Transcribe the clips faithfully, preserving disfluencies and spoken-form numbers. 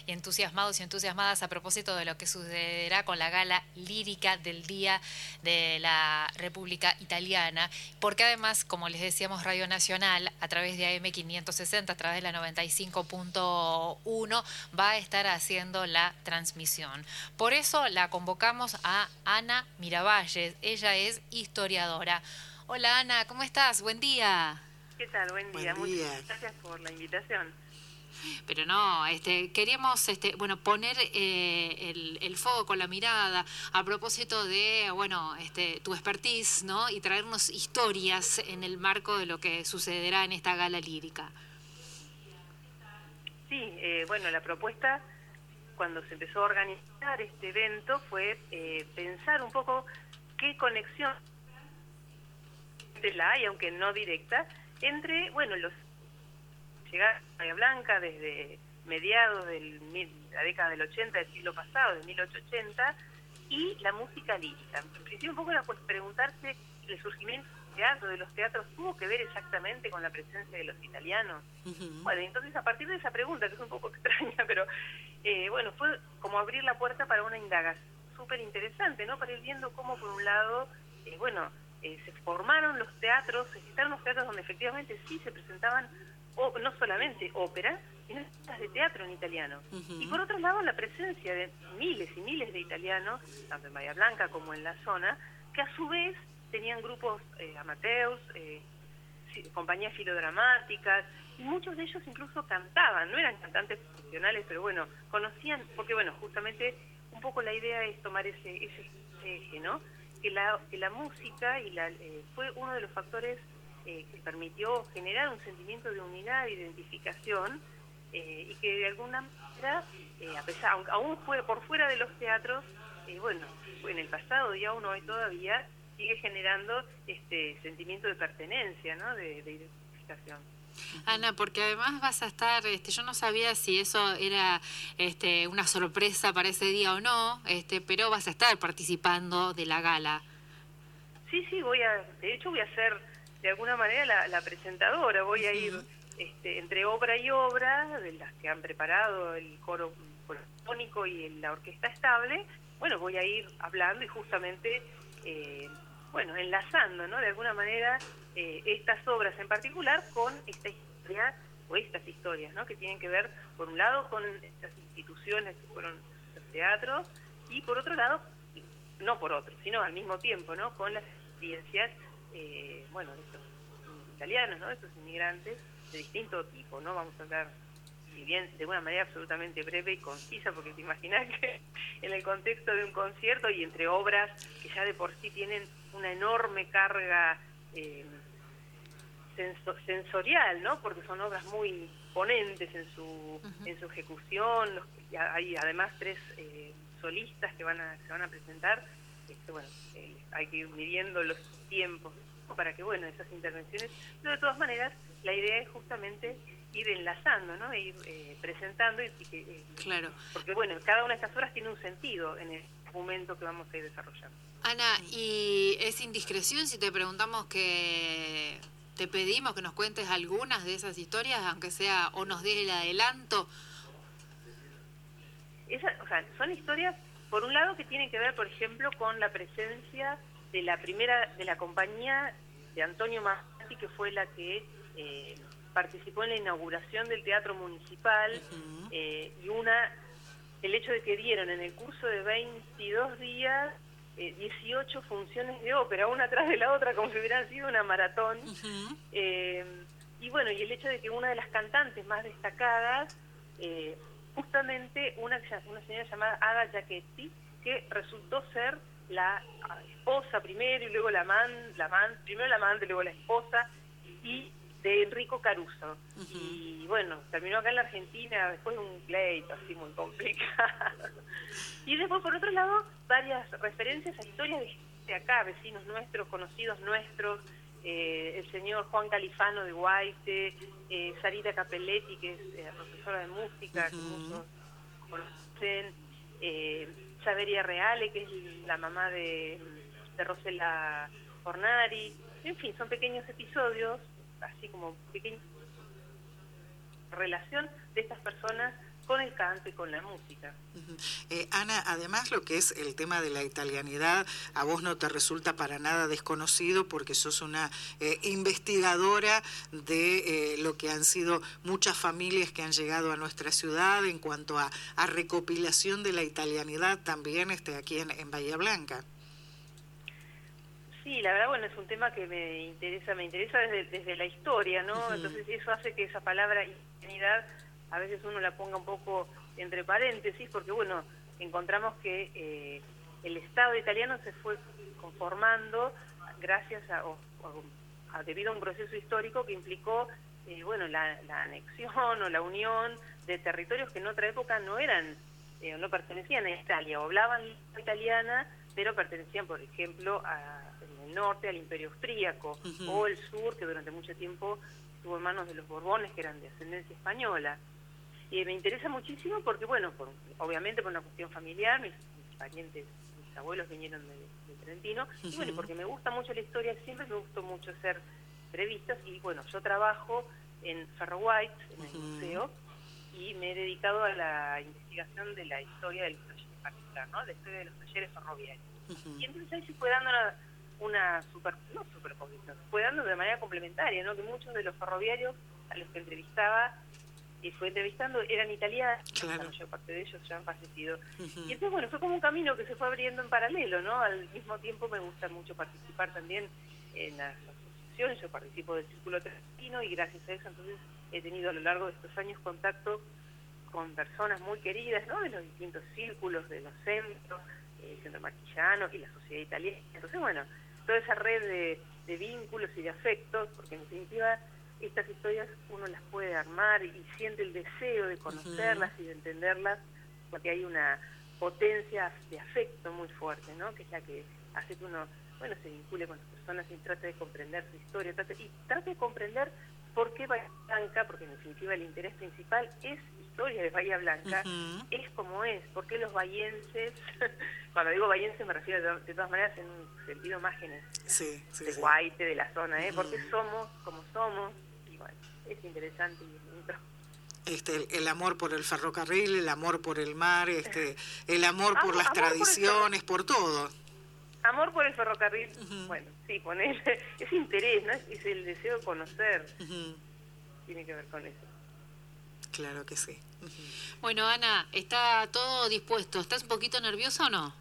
y entusiasmados y entusiasmadas a propósito de lo que sucederá con la gala lírica del Día de la República Italiana, porque además, como les decíamos, Radio Nacional, a través de A M quinientos sesenta, a través de la noventa y cinco punto uno, va a estar haciendo la transmisión. Por eso la convocamos a Ana Miravalles. Ella es historiadora. Hola Ana, ¿cómo estás? Buen día. ¿Qué tal? Buen día. Buen día. Muchas gracias por la invitación. Pero no, este, queríamos este, bueno, poner eh, el, el foco con la mirada a propósito de bueno, este, tu expertise, ¿no? Y traernos historias en el marco de lo que sucederá en esta gala lírica. Sí, eh, bueno, la propuesta cuando se empezó a organizar este evento fue eh, pensar un poco qué conexión la hay, aunque no directa, entre, bueno, los llegar a Bahía Blanca desde mediados de la década del ochenta del siglo pasado, de mil ochocientos ochenta, y la música lírica. En principio un poco era pues preguntarse el surgimiento del teatro, de los teatros, ¿tuvo que ver exactamente con la presencia de los italianos? Uh-huh. Bueno, entonces a partir de esa pregunta, que es un poco extraña, pero eh, bueno, fue como abrir la puerta para una indagación súper interesante, ¿no? Para ir viendo cómo por un lado, eh, bueno, eh, se formaron los teatros, existieron los teatros donde efectivamente sí se presentaban o no solamente óperas, sino obras de teatro en italiano. Uh-huh. Y por otro lado, la presencia de miles y miles de italianos, tanto en Bahía Blanca como en la zona, que a su vez tenían grupos eh, amateurs, eh, compañías filodramáticas, y muchos de ellos incluso cantaban, no eran cantantes profesionales, pero bueno, conocían, porque bueno, justamente un poco la idea es tomar ese, ese eje, ¿no? Que la, que la música y la, eh, fue uno de los factores Eh, que permitió generar un sentimiento de unidad, de identificación, eh, y que de alguna manera, eh, a pesar, aun, aún fue por fuera de los teatros, eh, bueno, en el pasado y aún hoy todavía, sigue generando este sentimiento de pertenencia, ¿no? De, de identificación. Ana, porque además vas a estar, este, yo no sabía si eso era este, una sorpresa para ese día o no, este, pero vas a estar participando de la gala. Sí, sí, voy a, de hecho voy a ser de alguna manera la, la presentadora, voy a ir este, entre obra y obra, de las que han preparado el coro polifónico y la orquesta estable, bueno, voy a ir hablando y justamente, eh, bueno, enlazando, ¿no? De alguna manera eh, estas obras en particular con esta historia, o estas historias, ¿no? Que tienen que ver, por un lado, con estas instituciones que fueron los teatros, y por otro lado, no por otro, sino al mismo tiempo, ¿no? Con las experiencias Eh, bueno, de estos italianos, ¿no? De estos inmigrantes de distinto tipo, ¿no? Vamos a hablar, si bien de una manera absolutamente breve y concisa, porque te imaginas que en el contexto de un concierto y entre obras que ya de por sí tienen una enorme carga eh, senso- sensorial, ¿no? Porque son obras muy ponentes en su uh-huh. en su ejecución, los, hay además tres eh, solistas que van a se van a presentar. Este, bueno, eh, hay que ir midiendo los tiempos para que, bueno, esas intervenciones, pero de todas maneras, la idea es justamente ir enlazando, ¿no? E ir eh, presentando, y, y que, eh, claro. Porque, bueno, cada una de estas obras tiene un sentido en el momento que vamos a ir desarrollando. Ana, ¿y es indiscreción si te preguntamos que te pedimos que nos cuentes algunas de esas historias, aunque sea, o nos des el adelanto? Esa, o sea, son historias, por un lado, que tienen que ver, por ejemplo, con la presencia de la primera, de la compañía de Antonio Masi, que fue la que eh, participó en la inauguración del Teatro Municipal, uh-huh. eh, y una, el hecho de que dieron en el curso de veintidós días, eh, dieciocho funciones de ópera, una tras de la otra, como si hubieran sido una maratón, uh-huh. eh, y bueno, y el hecho de que una de las cantantes más destacadas, eh, justamente una, una señora llamada Ada Giachetti, que resultó ser la esposa primero y luego la amante, la amante, primero la amante, luego la esposa, y de Enrico Caruso. Uh-huh. Y bueno, terminó acá en la Argentina después de un pleito así muy complicado. Y después, por otro lado, varias referencias a historias de gente acá, vecinos nuestros, conocidos nuestros, eh, el señor Juan Califano de Guaite, eh, Sarita Capelletti, que es eh, profesora de música, uh-huh. que muchos conocen, eh, Saveria Reale, que es la mamá de, de Rosela Fornari. En fin, son pequeños episodios, así como pequeña relación de estas personas con el canto y con la música. Uh-huh. eh, Ana, además lo que es el tema de la italianidad, a vos no te resulta para nada desconocido porque sos una eh, investigadora de eh, lo que han sido muchas familias que han llegado a nuestra ciudad en cuanto a, a recopilación de la italianidad también este, aquí en, en Bahía Blanca. Sí, la verdad, bueno, es un tema que me interesa, me interesa desde, desde la historia, ¿no? Uh-huh. Entonces eso hace que esa palabra italianidad a veces uno la ponga un poco entre paréntesis, porque bueno, encontramos que eh, el Estado italiano se fue conformando gracias a, o, a debido a un proceso histórico que implicó eh, bueno, la, la anexión o la unión de territorios que en otra época no eran, eh, no pertenecían a Italia, o hablaban italiana, pero pertenecían, por ejemplo, a, en el norte al Imperio Austríaco, uh-huh. o el sur, que durante mucho tiempo estuvo en manos de los Borbones, que eran de ascendencia española. Y me interesa muchísimo porque, bueno, por, obviamente por una cuestión familiar, mis, mis parientes, mis abuelos vinieron de, de Trentino, uh-huh. y bueno, porque me gusta mucho la historia, siempre me gustó mucho hacer entrevistas, y bueno, yo trabajo en Ferro White, en el uh-huh. museo, y me he dedicado a la investigación de la historia de los talleres particular, ¿no? La historia de los talleres ferroviarios. Uh-huh. Y entonces ahí se fue dando una, una super, no superposición, se fue dando de manera complementaria, ¿no? Que muchos de los ferroviarios a los que entrevistaba y fue entrevistando eran italianos, claro. La mayor parte de ellos ya han fallecido. Uh-huh. Y entonces, bueno, fue como un camino que se fue abriendo en paralelo, ¿no? Al mismo tiempo me gusta mucho participar también en las asociaciones, yo participo del Círculo Trentino y gracias a eso entonces he tenido a lo largo de estos años contacto con personas muy queridas, ¿no? De los distintos círculos, de los centros, el Centro Marquillano y la Sociedad Italiana. Entonces, bueno, toda esa red de, de vínculos y de afectos, porque en definitiva estas historias uno las puede armar y siente el deseo de conocerlas uh-huh. y de entenderlas, porque hay una potencia de afecto muy fuerte, ¿no? Que es la que hace que uno, bueno, se vincule con las personas y trate de comprender su historia, trate, y trate de comprender por qué Bahía Blanca, porque en definitiva el interés principal es historia de Bahía Blanca, uh-huh. es como es, por qué los bahienses, cuando digo bahienses me refiero de, de todas maneras en un sentido más general, sí, sí, de sí. Guaite, de la zona, ¿eh? Uh-huh. Por qué somos como somos, y bueno, es interesante y es lindo. Este, el, el amor por el ferrocarril, el amor por el mar, este, el amor por ah, las amor tradiciones, por, por todo. Amor por el ferrocarril, uh-huh. bueno, sí, poner ese interés, ¿no? Es, es el deseo de conocer, uh-huh. tiene que ver con eso. Claro que sí. Uh-huh. Bueno, Ana, ¿está todo dispuesto? ¿Estás un poquito nerviosa o no?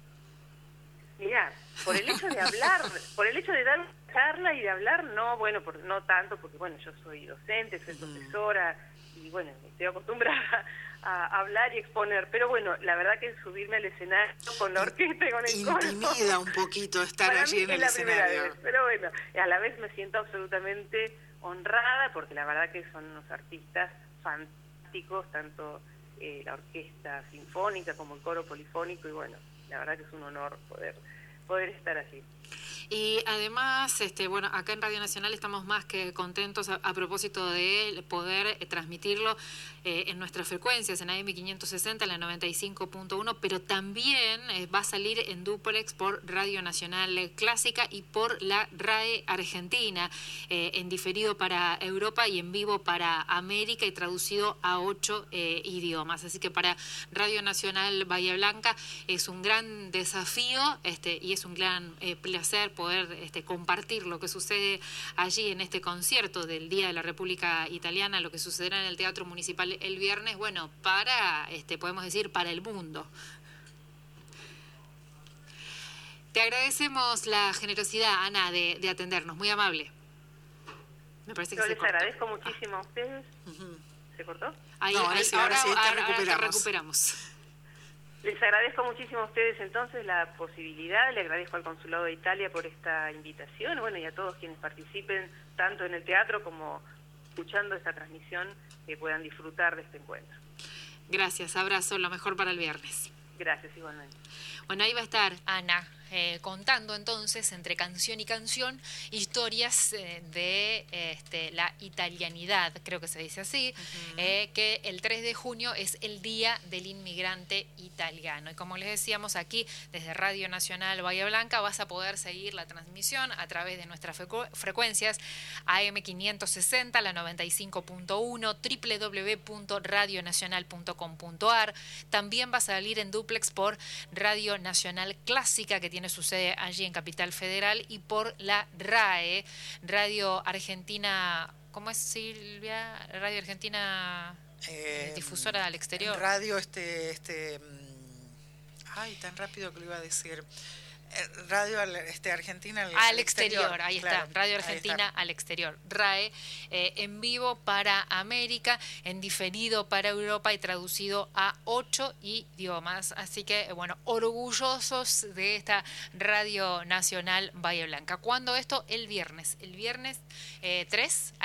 Mirá, por el hecho de hablar, por el hecho de dar una charla y de hablar, no, bueno, por, no tanto, porque bueno, yo soy docente, soy uh-huh. profesora, y bueno, estoy acostumbrada a hablar y exponer, pero bueno, la verdad que subirme al escenario con la orquesta y con el coro intimida un poquito estar para allí mí en es el la escenario. Primera vez, pero bueno, a la vez me siento absolutamente honrada porque la verdad que son unos artistas fantásticos, tanto eh, la orquesta sinfónica como el coro polifónico, y bueno, la verdad que es un honor poder poder estar allí. Y además, este, bueno, acá en Radio Nacional estamos más que contentos a, a propósito de poder eh, transmitirlo eh, en nuestras frecuencias, en A M quinientos sesenta, en la noventa y cinco punto uno, pero también eh, va a salir en duplex por Radio Nacional Clásica y por la R A E Argentina, eh, en diferido para Europa y en vivo para América y traducido a ocho eh, idiomas. Así que para Radio Nacional Bahía Blanca es un gran desafío este, y es un gran eh, placer poder este, compartir lo que sucede allí en este concierto del Día de la República Italiana, lo que sucederá en el Teatro Municipal el viernes, bueno, para, este, podemos decir, para el mundo. Te agradecemos la generosidad, Ana, de, de atendernos, muy amable. Me parece que Yo se les cortó. agradezco muchísimo ah. a ustedes. Uh-huh. ¿Se cortó? Ahí, no, ahí, sí, ahora, ahora sí, ahora, te recuperamos. ahora te recuperamos. Les agradezco muchísimo a ustedes entonces la posibilidad, le agradezco al Consulado de Italia por esta invitación, bueno, y a todos quienes participen tanto en el teatro como escuchando esta transmisión, que puedan disfrutar de este encuentro. Gracias, abrazo, lo mejor para el viernes. Gracias, igualmente. Bueno, ahí va a estar Ana eh, contando entonces entre canción y canción historias eh, de este, la italianidad, creo que se dice así, uh-huh. eh, que el tres de junio es el Día del Inmigrante Italiano. Y como les decíamos aquí, desde Radio Nacional Bahía Blanca vas a poder seguir la transmisión a través de nuestras frecu- frecuencias A M quinientos sesenta, la noventa y cinco punto uno, doble u doble u doble u punto radio nacional punto com punto a r. También va a salir en duplex por Radio Nacional Clásica, que tiene su sede allí en Capital Federal, y por la R A E, Radio Argentina, ¿cómo es, Silvia? Radio Argentina eh, Difusora al Exterior. Radio este, este, ay, tan rápido que lo iba a decir. Radio este, Argentina al, al exterior, exterior, ahí claro, está, Radio Argentina al exterior, R A E, eh, en vivo para América, en diferido para Europa y traducido a ocho idiomas. Así que, bueno, orgullosos de esta Radio Nacional Bahía Blanca. ¿Cuándo esto? El viernes, el viernes eh, tres